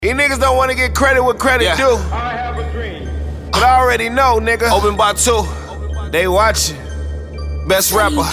These niggas don't wanna get credit where credit due. I have a dream. But I already know, nigga. Open by 2. They watching. Best rapper.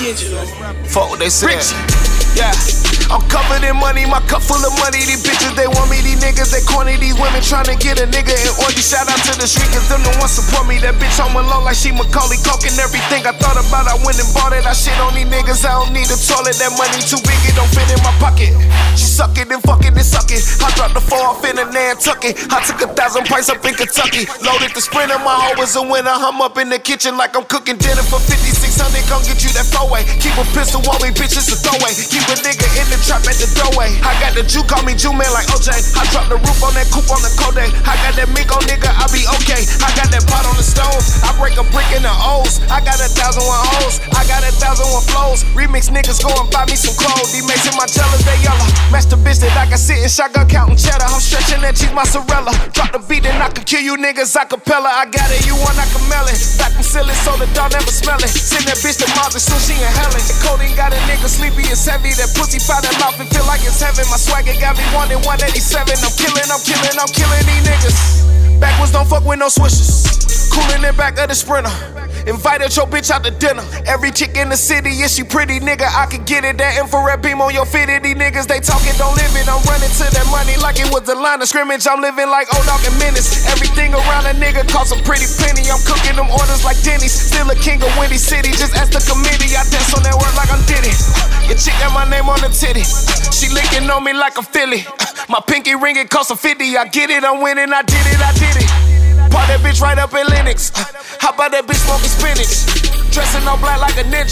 Fuck what they said. Yeah. I'm covered in money, my cup full of money. These bitches, they want me. These niggas, they corny. These women tryna get a nigga in orgy. Shout out to the street, cause them the ones support me. That bitch home alone like she Macaulay Culkin. Everything I thought about, I went and bought it. I shit on these niggas, I don't need a toilet. That money too big, it don't fit in my pocket. She suck it and fuck it and suck it. I dropped the 4 off in a Nantucket. I took 1,000 price up in Kentucky. Loaded the Sprinter, my hoe was a winner. I'm up in the kitchen like I'm cooking dinner for 5,600. Come get you that 4-way. Keep a pistol on me, bitch, it's a throwaway. Keep a nigga in the trap at the doorway. I got the Jew, call me Jew man like OJ. I drop the roof on that coupe on the Kodak. I got that Miko nigga, I be okay. I got that pot on the stove. I break a brick in the O's. I got 1,001 O's. I got 1,001 flows. Remix niggas go and buy me some clothes. These mates in my jealous, they yellow. Match the bitch that I can sit in shotgun counting cheddar. I'm stretching that cheese mozzarella. Drop the beat and I can kill you niggas acapella. I got it, you want I can mail it. Back from silly so the dog never smell it. Send that bitch to Mars soon she inhaling. The codeine got a nigga sleepy, it's heavy. That pussy found that mouth and feel like it's heaven. My swagger got me wanting 187. I'm killing these niggas. Backwards don't fuck with no swishers. Coolin' in back of the Sprinter. Invited your bitch out to dinner. Every chick in the city, yeah, she pretty, nigga. I can get it. That infrared beam on your fitted. These niggas, they talking, don't live it. I'm running to that money like it was the line of scrimmage. I'm living like old dog and Menace. Everything around a nigga costs a pretty penny. I'm cooking them orders like Denny's. Still a king of Windy City. Just ask the committee. I dance on that work like I'm Diddy. Your chick got my name on the titty. She licking on me like a Philly. My pinky ring, it cost a 50. I get it, I'm winning. I did it. Part that bitch right up in Linux. How about that bitch smoking spinach? Dressing all black like a ninja.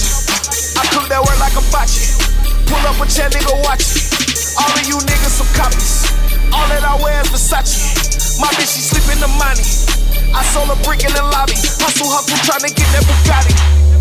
I cook that work like a bocce. Pull up a chair, nigga, watch it. All of you niggas some copies. All that I wear is Versace. My bitch, she sleep in the money. I sold a brick in the lobby. Hustle, tryna get that Bugatti.